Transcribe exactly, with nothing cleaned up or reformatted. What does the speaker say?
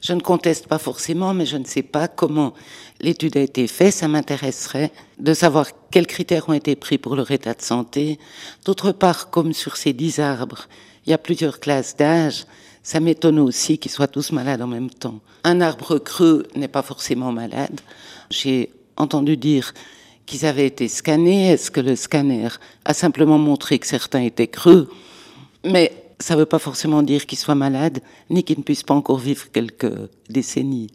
Je ne conteste pas forcément, mais je ne sais pas comment l'étude a été faite. Ça m'intéresserait de savoir quels critères ont été pris pour leur état de santé. D'autre part, comme sur ces dix arbres, il y a plusieurs classes d'âge, ça m'étonne aussi qu'ils soient tous malades en même temps. Un arbre creux n'est pas forcément malade. J'ai entendu dire qu'ils avaient été scannés. Est-ce que le scanner a simplement montré que certains étaient creux ? Mais ça ne veut pas forcément dire qu'ils soient malades, ni qu'ils ne puissent pas encore vivre quelques décennies.